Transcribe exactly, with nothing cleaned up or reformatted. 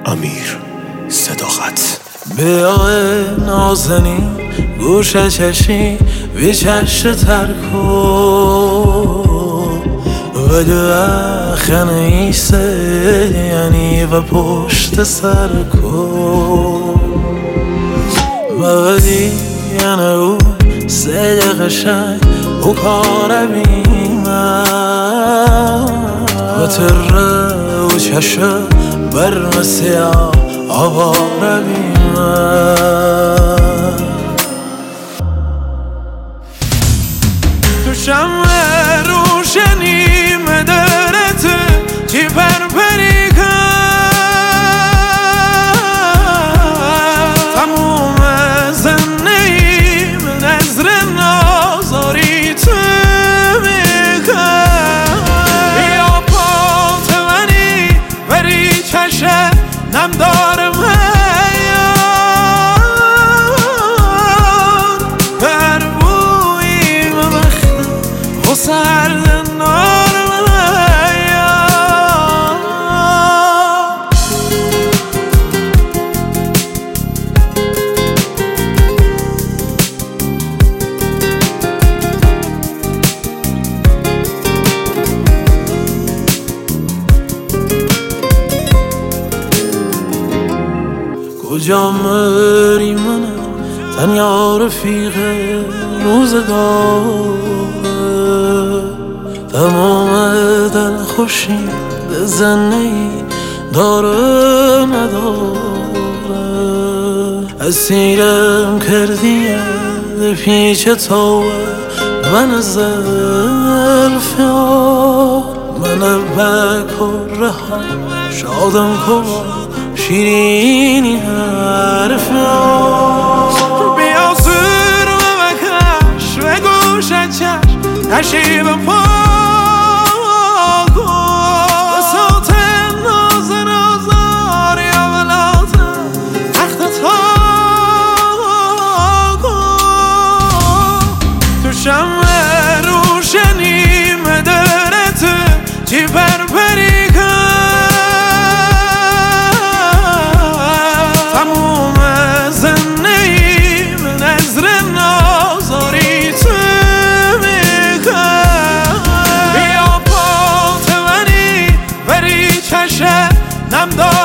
امیر صداقت. بیا نازنین گوشه چشی وی چشت ترکو ولی خنه ایسه یعنی و پشت سر کو مودی یعنی او سید قشنگ او کار بیمه و تره و چشه برم سیاه آواره بیمه تو شمع روشنی مدرت چی پرپری کن تموم زندگیم نظر نازاری تو میکن یا پات منی بری چشه نم دارم هیان بر بویم وقت و سرد نارم هیان کجا مری منم تنیا رفیق روزگاره تمام دل خوشی زنی داره نداره اسیرم کردی پیچ تو من زلفیان من بکره ها شادم کن شیرینی حرف بیا زور و بکش و گوش چشم نشیب پا کن بساط ناز نازار یا ولات تخت تا کن تو شمع روشنی مدرت چی پرپری کن نم دارم